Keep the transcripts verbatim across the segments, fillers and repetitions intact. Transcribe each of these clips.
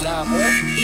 Nah, boy.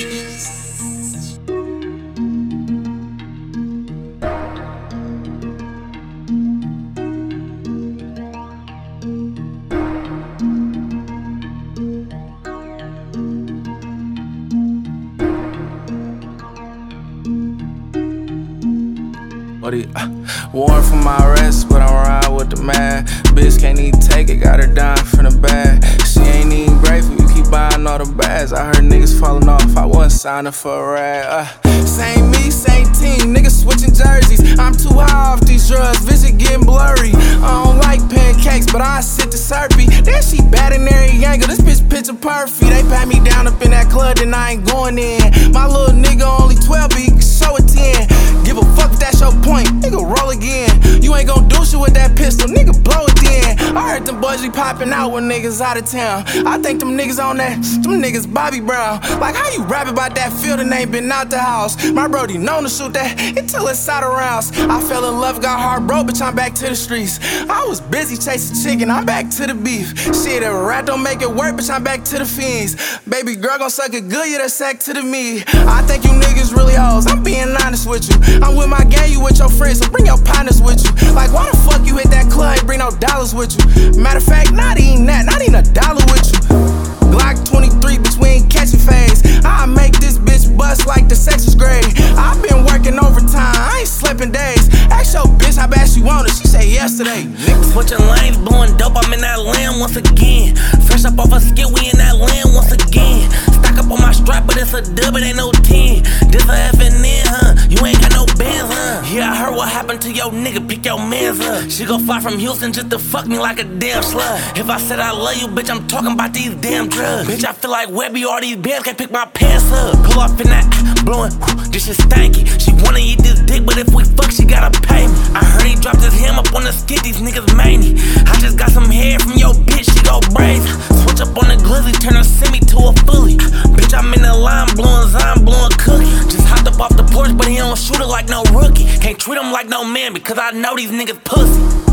What he, uh, warrant for my arrest, but I'm riding with the man. Bitch can't even take it, got her dying from the bag. She ain't even grateful, you keep buying all the bags. I heard niggas falling off, I wasn't signing for a rag. Uh, same me, same team, niggas switching jerseys. I'm too high off these drugs, vision getting blurry. I don't like pancakes, but I sit to Serpy. Then she bad in every angle, this bitch picture perfect. They pat me down up in that club, then I ain't going in. My little nigga only twelve, but he can show a ten. Give a fuck if that's your point, nigga roll again. You ain't gon' do shit with that pistol, nigga blow it then. I heard them boys be popping out when niggas out of town. I think them niggas on that, them niggas Bobby Brown. Like how you rap about that field and ain't been out the house. My brody known to shoot that until it's out of rounds. I fell in love, got hard broke, bitch, I'm back to the streets. I was busy chasing chicken, I'm back to the beef. Shit, if a rat don't make it work, bitch, I'm back to the fiends. Baby girl gon' suck it good, yeah, that's sack to the meat. I think you niggas really hoes, I'm being honest with you. I'm with my gang, you with your friends, so bring your partners with you. Like, why the fuck you hit that club and bring no dollars with you? Matter of fact, not even that, not even a dollar with you. Glock twenty-three, bitch, we ain't catching phase. I make this bitch bust like the sex is great. I been working overtime, I ain't slept in days. Ask your bitch how bad she want it, she said yesterday. Switching lanes, blowing dope, I'm in that land once again. Fresh up off a skit, we in that land once again. Stack up on my strap, but it's a dub, it ain't no ten. This a F and N, huh? You ain't got no bands, huh? Yeah, I heard what happened to your nigga, pick your mans up. She gon' fly from Houston just to fuck me like a damn slut. If I said I love you, bitch, I'm talking about these damn drugs. Bitch, I feel like Webby, all these bands can't pick my pants up. Pull off in that, blowing, this shit stanky. She wanna eat this dick, but if we fuck, she gotta pay me. I heard he dropped his ham up on the skit, these niggas many. I just got some hair from your bitch, she go brazen. Switch up on the glizzy, turn her semi to a fully. Bitch, I'm in the line, blowing Zime, blowing cookie. Just hopped up off the porch, but he don't shoot it like no rookie. Can't treat him like no man, because I know these niggas pussy.